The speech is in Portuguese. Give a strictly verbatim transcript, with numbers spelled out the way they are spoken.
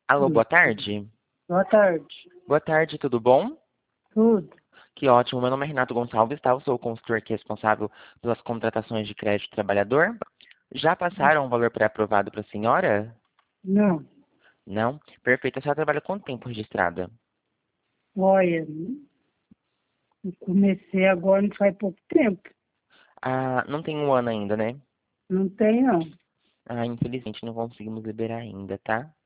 Alô, Hum. boa tarde. Boa tarde. Boa tarde, tudo bom? Tudo? Que ótimo, meu nome é Renato Gonçalves, tá? Eu sou o consultor aqui responsável pelas contratações de crédito trabalhador. Já passaram o valor pré-aprovado para a senhora? Não. Não? Perfeito, a senhora trabalha quanto tempo registrada? Olha, eu comecei agora não faz pouco tempo. Ah, não tem um ano ainda, né? Não tem, não. Ah, infelizmente não conseguimos liberar ainda, tá?